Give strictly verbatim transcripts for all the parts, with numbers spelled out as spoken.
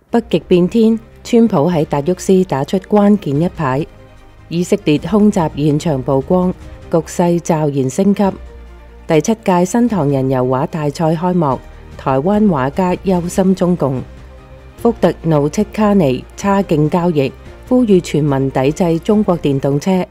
北極變天，川普喺達沃斯打出關鍵一牌。以色列空襲現場曝光，局勢驟然升級。第七屆新唐人油畫大賽開幕，台灣畫家憂心中共。福特怒斥卡尼差勁交易，呼籲全民抵制中國電動車。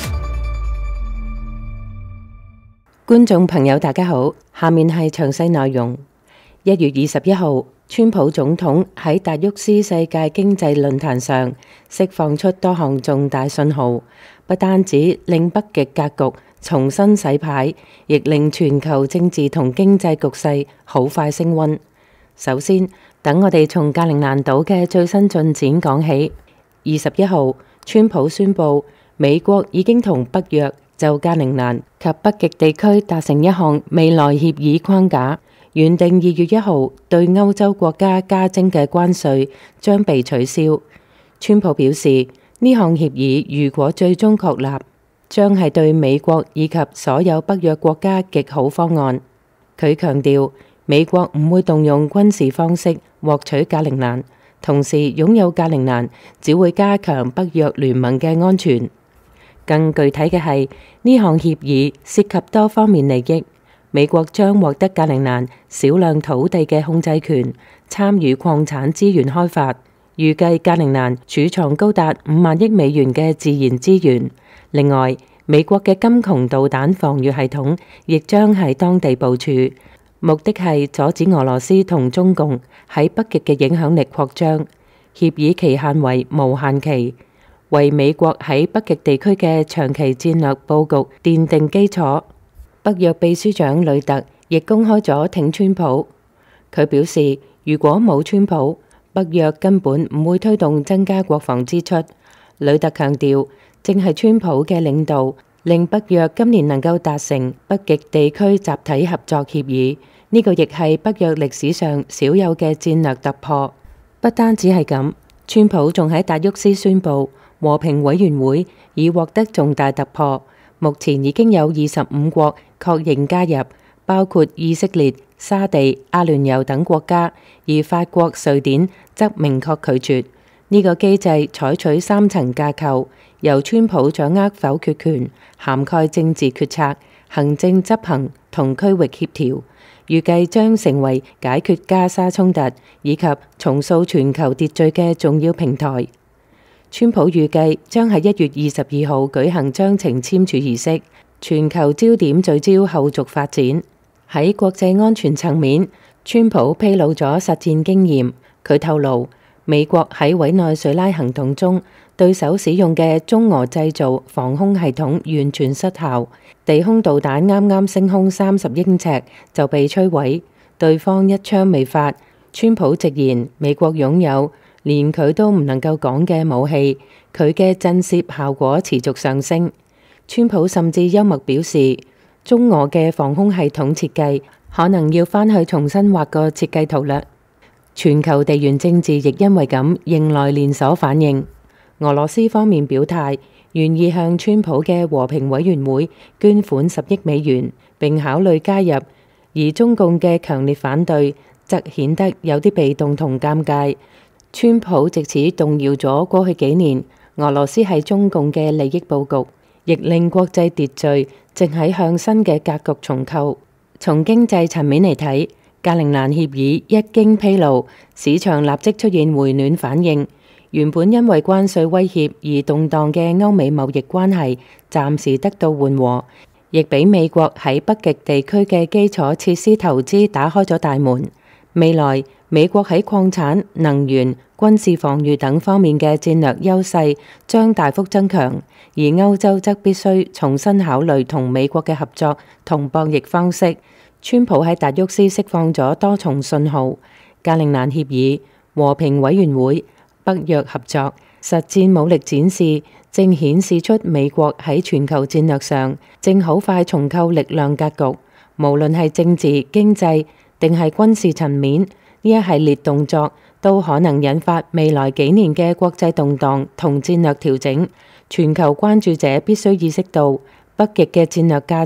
觀眾朋友大家好，下面係詳細內容。一月二十一號，川普總統喺達沃斯世界經濟論壇上釋放出多項重大信號，不單止令北極格局重新洗牌，亦令全球政治同經濟局勢好快升溫。首先，等我哋從格陵蘭島嘅最新進展講起。二十一號，川普宣布美國已經同北約就格陵蘭及北極地區達成一項未來協議框架。原定二月一號對歐洲國家加徵嘅關稅將被取消。川普表示，呢項協議如果最終確立，將係對美國以及所有北約國家極好方案。佢強調，美國唔會動用軍事方式獲取格陵蘭，同時擁有格陵蘭只會加強北約聯盟嘅安全。更具體嘅係，呢項協議涉及多方面利益。美國將獲得格陵蘭少量土地嘅控制權，參與礦產資源開發。預計格陵蘭儲藏高達五萬億美元嘅自然資源。另外，美國嘅金窮導彈防禦系統亦將喺當地部署，目的係阻止俄羅斯同中共喺北極嘅影響力擴張。協議期限為無限期，為美國喺北極地區嘅長期戰略佈局奠定基礎。北約秘書長呂特亦公開咗挺川普，佢表示如果冇川普，北約根本唔會推動增加國防支出。呂特強調，正係川普嘅領導令北約今年能夠達成北極地區集體合作協議，呢個亦係北約歷史上少有嘅戰略突破。不單止係咁，川普仲喺達沃斯宣布和平委員會已獲得重大突破。目前已經有二十五國確認加入，包括以色列、沙地、阿聯酋等國家，而法國、瑞典則明確拒絕。呢個機制採取三層架構，由川普掌握否決權，涵蓋政治決策、行政執行同區域協調，預計將成為解決加沙衝突以及重塑全球秩序嘅重要平台。川普預計將喺一月二十二號舉行章程簽署儀式，全球焦點聚焦後續發展。喺國際安全層面，川普披露咗實戰經驗。佢透露，美國喺委內瑞拉行動中，對手使用嘅中俄製造防空系統完全失效，地空導彈啱啱升空三十英尺就被摧毀，對方一槍未發。川普直言，美國擁有連佢都唔能夠講嘅武器，佢嘅震懾效果持續上升。川普甚至幽默表示，中俄嘅防空系統設計可能要返去重新畫個設計圖啦。全球地緣政治亦因為咁迎來連鎖反應。俄羅斯方面表態，願意向川普嘅和平委員會捐款十億美元，並考慮加入，而中共嘅強烈反對則顯得有啲被動同尷尬。川普藉此動搖咗過去幾年俄羅斯喺中共嘅利益佈局，亦令國際秩序正喺向新嘅格局重構。從經濟層面嚟睇，格陵蘭協議一經披露，市場立即出現回暖反應。原本因為關稅威脅而動盪嘅歐美貿易關係暫時得到緩和，亦俾美國喺北極地區嘅基礎設施投資打開咗大門。未來美國喺礦產、能源、軍事防禦等方面嘅戰略優勢將大幅增強，而歐洲則必須重新考慮同美國嘅合作同博弈方式。川普喺達沃斯釋放咗多重信號：格陵蘭協議、和平委員會、北約合作、實戰武力展示，正顯示出美國喺全球戰略上正好快重構力量格局。無論係政治、經濟定係軍事層面，呢一系列動作都可能引發未來幾年嘅國際動盪同戰略調整。全球關注者必須意識到，北極嘅戰略價值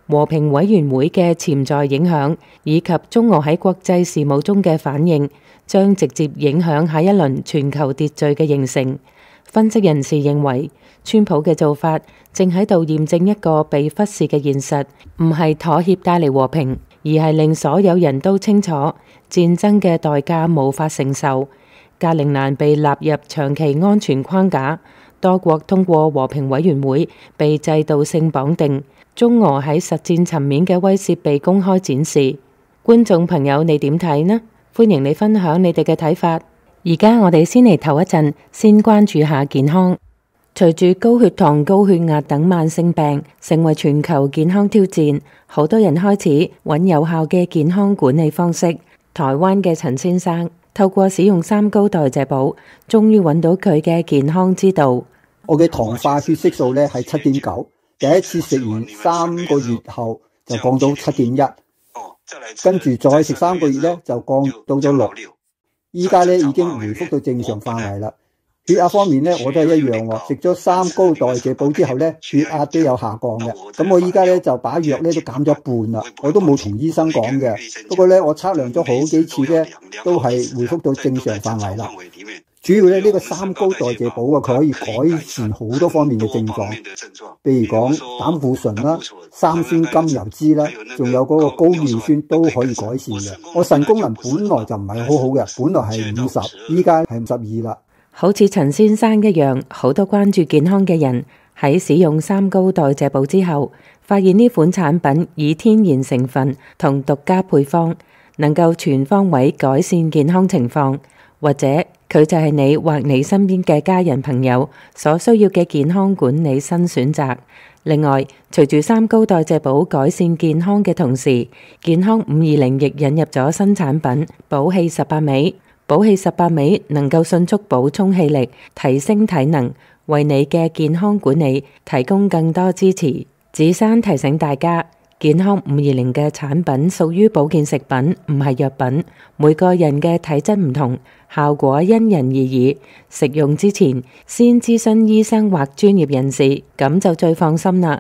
和平委員會嘅潛在影響，以及中俄喺國際事務中嘅反應，將直接影響下一輪全球秩序嘅形成。分析人士認為，川普嘅做法正喺度驗證一個被忽視嘅現實，唔係妥協帶嚟和平，而係令所有人都清楚戰爭嘅代價無法承受。格陵蘭被納入長期安全框架，多國通過和平委員會被制度性綁定，中俄喺實戰層面嘅威懾被公開展示。觀眾朋友，你點睇呢？歡迎你分享你哋嘅睇法。而家我哋先嚟唞一陣，先關注下健康。隨住高血糖、高血壓等慢性病成為全球健康挑戰，好多人開始揾有效嘅健康管理方式。台灣嘅陳先生透過使用三高代謝寶，終於揾到佢嘅健康之道。 我嘅糖化血色素咧係七點九，第一次食完三個月後就降到七點一，跟住再食三個月咧就降到咗六。依家咧已經回復到正常範圍啦。血壓方面咧，我都係一樣喎。食咗三高代謝寶之後咧，血壓都有下降嘅。咁我依家咧就把藥咧都減咗一半啦。我都冇同醫生講嘅。不過咧，我測量咗好幾次咧，都係回復到正常範圍啦。主要咧呢個三高代謝寶啊，佢可以改善好多方面嘅症狀，譬如講膽固醇啦、三酸甘油酯啦，仲有嗰個高尿酸都可以改善嘅。我腎功能本來就唔係好好嘅，本來係五十，依家係五十二啦。 好似陳先生一樣，好多關注健康嘅人喺使用三高代謝寶之後，發現呢款產品以天然成分同獨家配方，能夠全方位改善健康情況，或者佢就係你或你身邊嘅家人朋友所需要嘅健康管理新選擇。另外，隨住三高代謝寶改善健康嘅同時，健康五二零亦引入咗新產品寶氣十八味。寶氣十八味能夠迅速補充氣力，提升體能，為你嘅健康管理提供更多支持。子珊提醒大家，健康五二零嘅產品屬於保健食品，唔係藥品。每個人嘅體質唔同，效果因人而異。食用之前先諮詢醫生或專業人士，咁就最放心啦。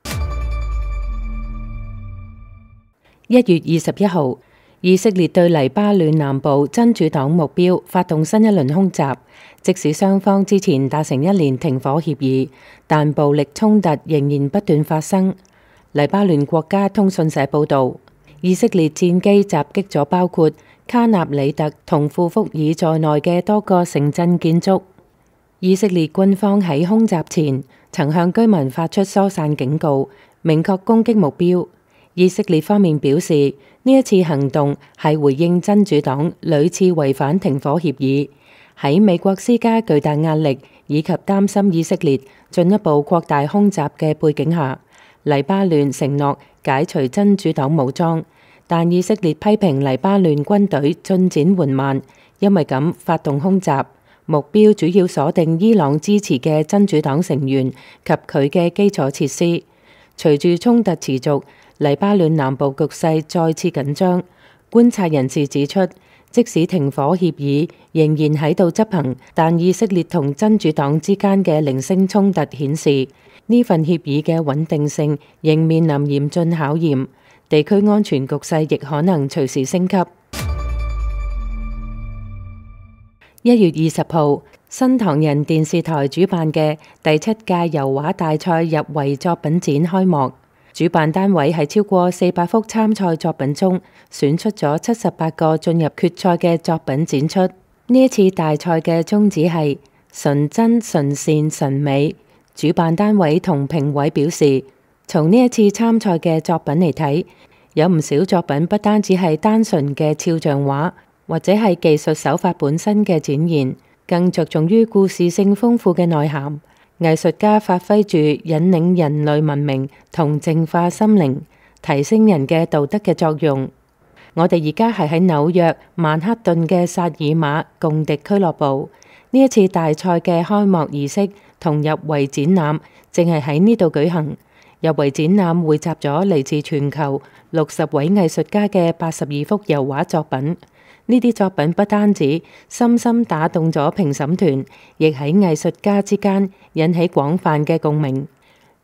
一月二十一號，以色列對黎巴嫩南部真主黨目標發動新一輪空襲，即使雙方之前達成一年停火協議，但暴力衝突仍然不斷發生。黎巴嫩國家通訊社報導，以色列戰機襲擊咗包括卡納里特同庫福爾在內嘅多個城鎮建築。以色列軍方喺空襲前曾向居民發出疏散警告，明確攻擊目標。以色列方面表示，呢一次行動係回應真主黨屢次違反停火協議，喺美國施加巨大壓力以及擔心以色列進一步擴大空襲嘅背景下，黎巴嫩承諾解除真主黨武裝，但以色列批評黎巴嫩軍隊進展緩慢，因為咁發動空襲，目標主要鎖定伊朗支持嘅真主黨成員及佢嘅基礎設施。隨住衝突持續，黎巴嫩南部局勢再次緊張。觀察人士指出，即使停火協議仍然喺度執行，但以色列同真主黨之間嘅零星衝突顯示，呢份協議嘅穩定性仍面臨嚴峻考驗，地區安全局勢亦可能隨時升級。一月二十號，新唐人電視台主辦嘅第七屆油畫大賽入圍作品展開幕。主辦單位喺超過四百幅參賽作品中選出咗七十八個進入決賽嘅作品展出。呢一次大賽嘅宗旨係純真、純善、純美。主辦單位同評委表示，從呢一次參賽嘅作品嚟睇，有唔少作品不單只係單純嘅肖像畫，或者係技術手法本身嘅展現，更着重於故事性豐富嘅內涵。藝術家發揮住引領人類文明同淨化心靈、提升人嘅道德嘅作用。我哋而家係喺紐約曼克頓嘅薩爾瑪共迪俱樂部，呢一次大賽嘅開幕儀式同入圍展覽正係喺呢度舉行。入圍展覽匯集咗嚟自全球六十位藝術家嘅八十二幅油畫作品。呢啲作品不單止深深打動咗評審團，亦喺藝術家之間引起廣泛嘅共鳴。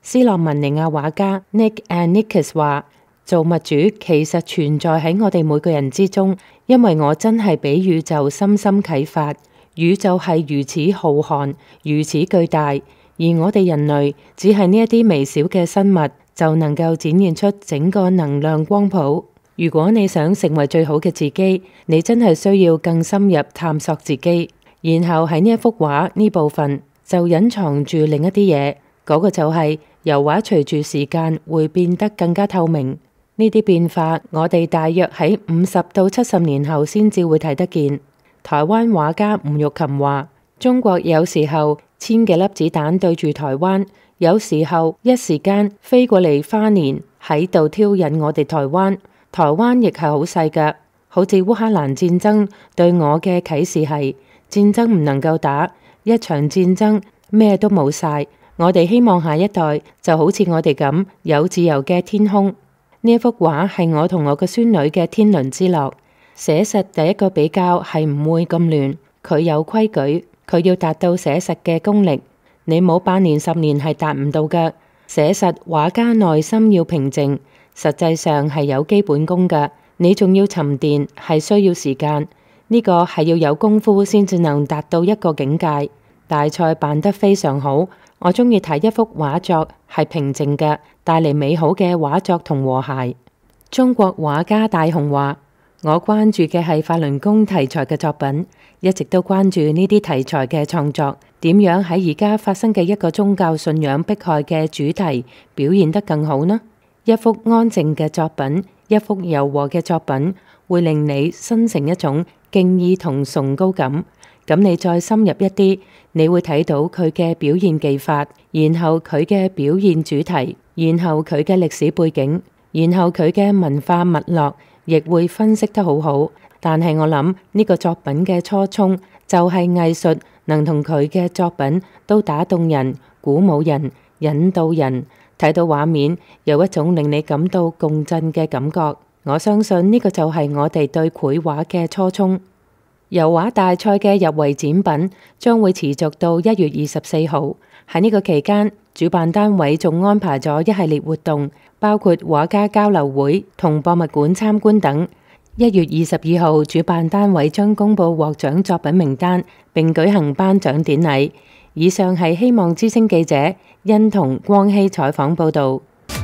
斯洛文尼亞畫家 Nick Annikis 話：造物主其實存在喺我哋每個人之中，因為我真係俾宇宙深深啟發。宇宙係如此浩瀚，如此巨大，而我哋人類只係呢一啲微小嘅生物，就能夠展現出整個能量光譜。如果你想成為最好嘅自己，你真係需要更深入探索自己。然後喺呢一幅畫呢部分就隱藏住另一啲嘢，嗰個就係油畫隨住時間會變得更加透明。呢啲變化我哋大約喺五十到七十年後先至會睇得見。台灣畫家吳玉琴話：中國有時候千幾粒子彈對住台灣，有時候一時間飛過嚟花蓮喺度挑釁我哋台灣。台灣亦係好細㗎，好似烏克蘭戰爭對我嘅啟示係：戰爭唔能夠打，一場戰爭咩都冇晒。我哋希望下一代就好似我哋咁有自由嘅天空。呢一幅畫係我同我個孫女嘅天倫之樂。寫實第一個比較係唔會咁亂，佢有規矩，佢要達到寫實嘅功力。你冇八年十年係達唔到㗎。寫實畫家內心要平靜。實際上係有基本功㗎，你仲要沉澱，係需要時間。呢個係要有功夫先至能達到一個境界。大賽辦得非常好，我中意睇一幅畫作係平靜嘅，帶嚟美好嘅畫作同和諧。中國畫家大雄話：我關注嘅係法輪功題材嘅作品，一直都關注呢啲題材嘅創作，點樣喺而家發生嘅一個宗教信仰迫害嘅主題表現得更好呢？一幅安靜嘅作品，一幅柔和嘅作品，會令你生成一種敬意同崇高感。咁你再深入一啲，你會睇到佢嘅表現技法，然後佢嘅表現主題，然後佢嘅歷史背景，然後佢嘅文化脈絡，亦會分析得好好。但係我諗呢個作品嘅初衷就係藝術能同佢嘅作品都打動人、鼓舞人、引導人。睇到畫面有一種令你感到共振嘅感覺，我相信呢個就係我哋對繪畫嘅初衷。油畫大賽嘅入圍展品將會持續到一月二十四號。喺呢個期間，主辦單位仲安排咗一系列活動，包括畫家交流會同博物館參觀等。一月二十二號，主辦單位將公布獲獎作品名單，並舉行頒獎典禮。以上係希望之聲記者殷同光熙採訪報導。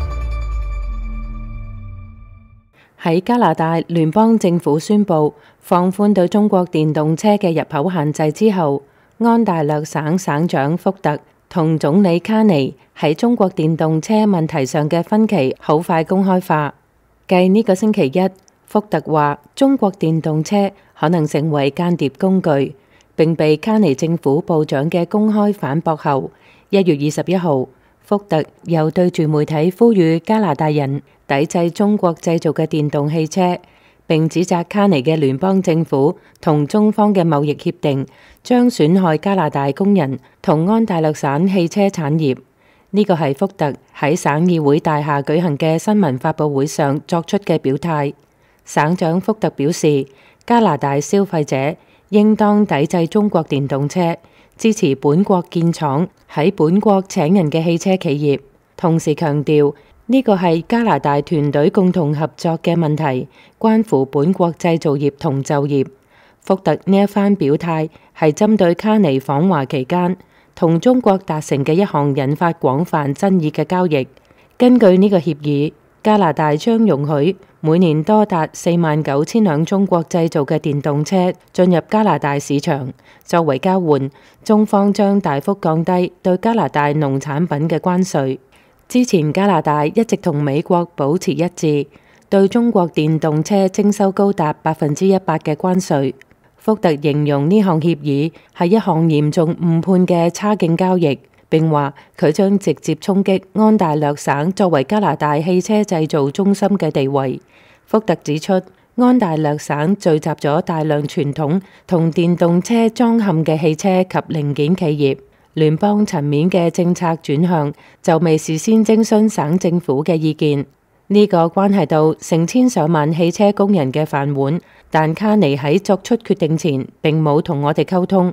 喺加拿大聯邦政府宣布放寬對中國電動車嘅入口限制之後，安大略省省長福特同總理卡尼喺中國電動車問題上嘅分歧好快公開化。繼呢個星期一，福特話中國電動車可能成為間諜工具，並被卡尼政府部長嘅公開反駁後，一月二十一號，福特又對住媒體呼籲加拿大人抵制中國製造嘅電動汽車，並指責卡尼嘅聯邦政府同中方嘅貿易協定將損害加拿大工人同安大略省汽車產業。呢個係福特喺省議會大廈舉行嘅新聞發佈會上作出嘅表態。省長福特表示，加拿大消費者應當抵制中國電動車，支持本國建廠喺本國請人嘅汽車企業，同時強調呢個係加拿大團隊共同合作嘅問題，關乎本國製造業同就業。福特呢一番表態係針對卡尼訪華期間同中國達成嘅一項引發廣泛爭議嘅交易。根據呢個協議，加拿大將容許每年多達四萬九千輛中國製造嘅電動車進入加拿大市場。作為交換，中方將大幅降低對加拿大農產品嘅關稅。之前加拿大一直同美國保持一致，對中國電動車徵收高達百分之一百嘅關稅。福特形容呢項協議係一項嚴重誤判嘅差勁交易，並話佢將直接衝擊安大略省作為加拿大汽車製造中心嘅地位。福特指出，安大略省聚集咗大量傳統同電動車裝嵌嘅汽車及零件企業，聯邦層面嘅政策轉向就未事先徵詢省政府嘅意見。呢個關係到成千上萬汽車工人嘅飯碗，但卡尼喺作出決定前並冇同我哋溝通。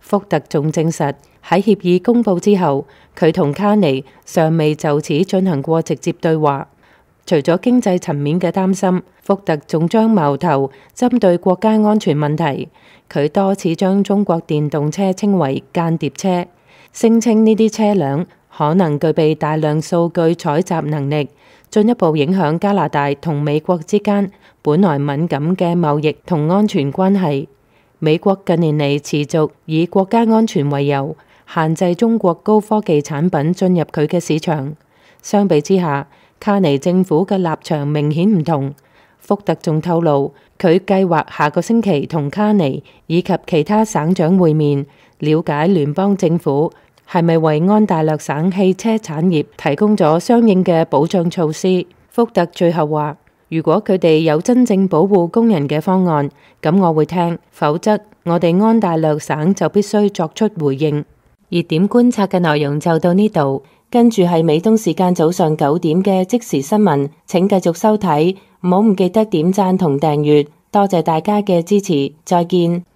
福特仲證實喺協議公佈之後，佢同卡尼尚未就此進行過直接對話。除咗經濟層面嘅擔心，福特仲將矛頭針對國家安全問題。佢多次將中國電動車稱為間諜車，聲稱呢啲車輛可能具備大量數據採集能力，進一步影響加拿大同美國之間本來敏感嘅貿易同安全關係。美國近年嚟持續以國家安全為由，限制中國高科技產品進入佢嘅市場。相比之下，卡尼政府嘅立場明顯唔同。福特仲透露，佢計劃下個星期同卡尼以及其他省長會面，了解聯邦政府係咪為安大略省汽車產業提供咗相應嘅保障措施。福特最後話，如果佢哋有真正保護工人嘅方案，咁我會聽，否則我哋安大略省就必須作出回應。熱點觀察嘅內容就到呢度，跟住係美東時間早上九點嘅即時新聞，請繼續收睇，唔好唔記得點讚同訂閱，多謝大家嘅支持，再見。